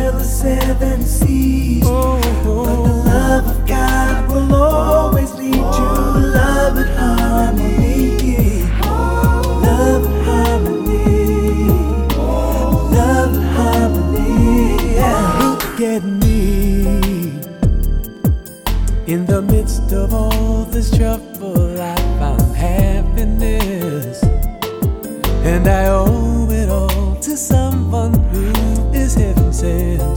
sail the seven seas. Oh, But the love of God will always lead to love and harmony. Love and harmony. Love and harmony. Yeah. Look at me. In the midst of all this trouble, I found happiness. And I owe it all to someone who is heaven sent.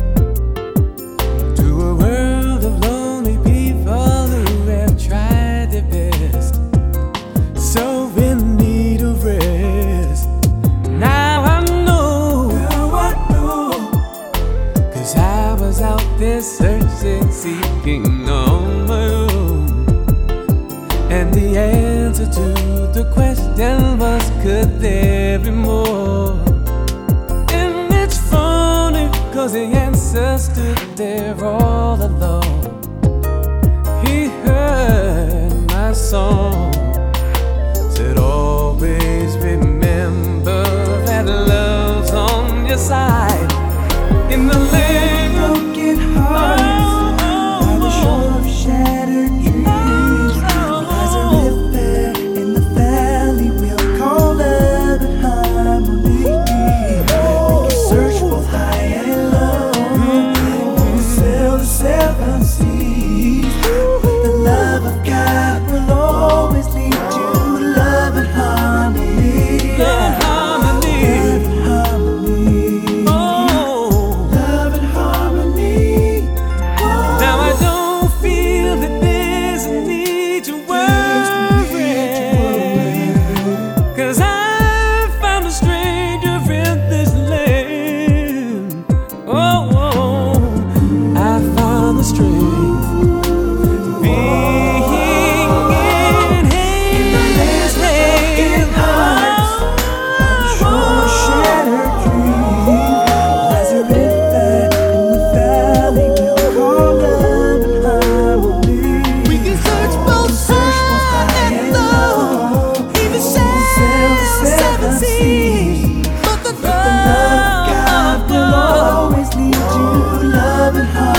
To a world of lonely people who have tried their best, so in need of rest. Now I know, 'cause I was out there searching, seeking on my own. And the answer to the question was, could there be more? And it's funny, 'cause the answer stood there all alone. He heard my song, said always remember that love's on your side. In the land of broken hearts, by the shore of shattered dreams, lies a river in the valley we'll call love and harmony. We can search both high and low, we'll sail the seven seas, but the love of God will always lead to love and harmony. Love and harmony. Love and harmony. Now I don't feel that there's a need to worry, 'cause I found a stranger in this land. Oh, I found the strength to be in His hand. By the shore of shattered dreams, lies a river in the valley we'll call love and harmony. we can search both high and low, even sail the seven seas, but the The love of God will always lead to love and harmony.